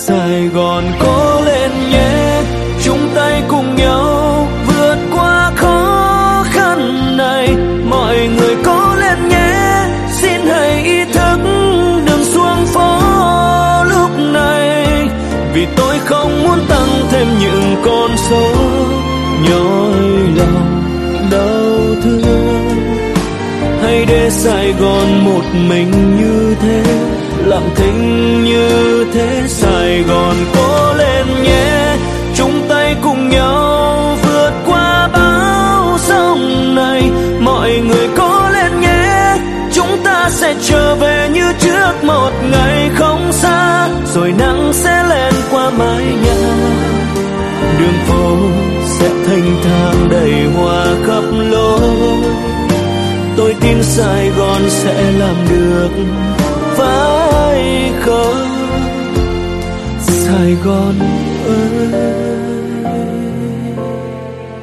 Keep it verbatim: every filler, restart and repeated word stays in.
Sài Gòn cố lên nhé, chung tay cùng nhau vượt qua khó khăn này. Mọi người cố lên nhé, xin hãy ý thức đừng xuống phố lúc này. Vì tôi không muốn tăng thêm những con số nhói lòng đau thương. Hãy để Sài Gòn một mình như thế, lặng thinh như thế. Sài Gòn cố lên nhé, chung tay cùng nhau vượt qua bão giông này. Mọi người cố lên nhé, chúng ta sẽ trở về như trước một ngày không xa. Rồi nắng sẽ lên qua mái nhà, đường phố sẽ thanh thang đầy hoa khắp lối. Tôi tin Sài Gòn sẽ làm được, phải không? Sài Gòn ơi.